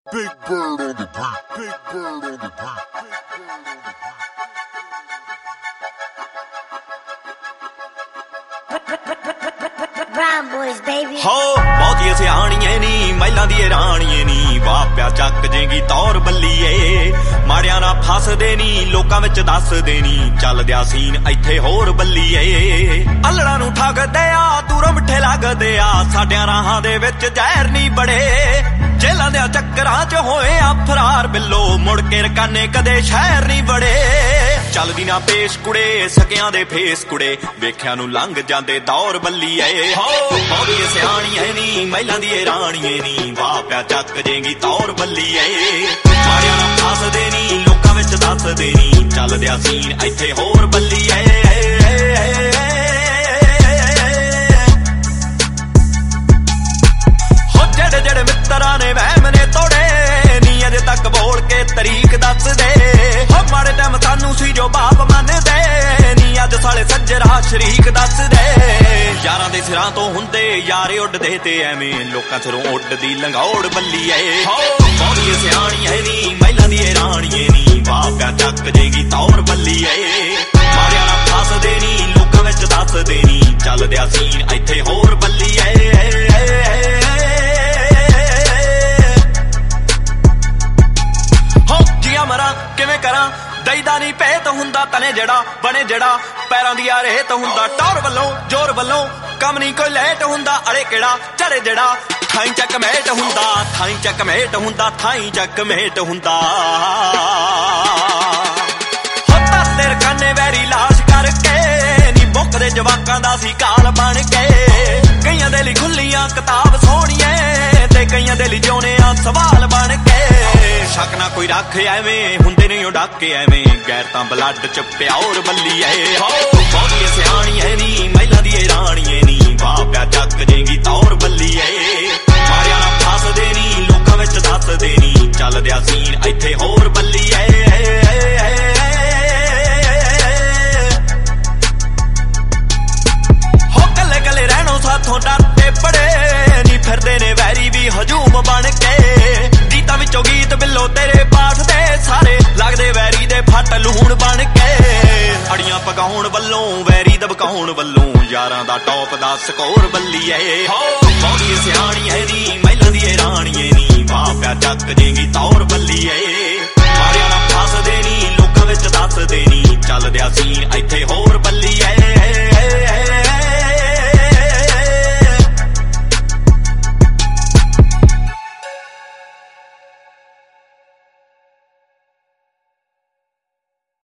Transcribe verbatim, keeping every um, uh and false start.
Big bird on the beat, big bird on the beat, big bird on the beat. Brown boys, baby. हो बहुती सियाणिए नी महिलां दी राणिए नी वाह प्या चक जेगी तौर बल्लीए माड़िया ना फस देनी लोकां विच दस देनी चल दिया सीन इत्थे होर बल्लीए अल्लड़ां नूं ठगदे आ दूरों मिठे लगदे आ साडियां राहां दे विच जहर नी बड़े जेलां दे चक्करां च होए आ फरार बिल्लो मुड़ के रकाने कदे शहर नी बड़े चलदी ना पेश कुड़े सकियां दे फेस कुड़े वेख्या नूं लंघ जांदे दौर बल्लीए हो बहुती सियाणिए नी महिलां दी राणिए नी वाह प्या चक जेगी तौर बल्लीए माड़िया ना फस देनी लोकां विच दस देनी चल दिया सीन इत्थे होर बल्लीए हो जेड़े जेड़े मित्तरां ने वहम ने तोड़े नी अजे तक बोल के तरीक दस दे हो माड़े टाइम सानू सी जो बाप मनदे नी अज साले सज्जरा शरीक दस दे यारां दे सिरां तो हुंदे यारे उड्डदे ते एवें लोकां सिरों उड्डदी लंगौड़ बल्लीए हो बहुती सियाणिए नी महिलां दी राणिए नी वाह प्या चक जेगी तौर बल्लीए माड़िया ना फस देनी लोकां विच दस देनी चल दिया सीन इत्थे होर बल्लीए मरा किवें करा दईदा नी भेत हुंदा तने जड़ा बने जड़ा पैरां दी रेत हुंदा टौर वल्लों जोर वल्लों कम नी कोई लेट हुंदा अड़े केड़ा चढ़े जड़ा थाई चकमेट हुंदा थाई चकमेट हुंदा थाई चकमेट हुंदा होता तेरे कन्ने वैरी लाश करके नी मुकदे जवाकां दा सी काल बन के कईयां दे लई खुल्लियां किताब सोहणिए ते कईयां दे लई जिउणे आ सवाल बन के शक ना कोई रख एवें हुंदे नहीं डाके एवें गैरतां ब्लड च प्यार बल्लीए हो बहुती सियाणिए नी महिलां दी राणिए नी वाह प्या चक जेगी तौर बल्लीए माड़िया ना फस देनी लोकां विच दस देनी चल दिया सीन इत्थे होर बल्लीए हो कल्ले कल्ले रहणों साथों डरदे बड़े नी फिरदे ने वैरी भी हजूम बन के गीतां विचों गीत बिल्लो तेरे पास दे सारे लगदे वैरी दे फट लूण बन के अड़ियां पकाउण वल्लों वैरी दबकाउण वल्लों यारां दा टॉप दा स्कोर बल्लीए हो बहुती सियाणिए नी महिलां दी राणिए नी वाह प्या चक जेगी तौर बल्लीए माड़िया ना फस देनी लोकां विच दस देनी चल दिया सीन इत्थे हो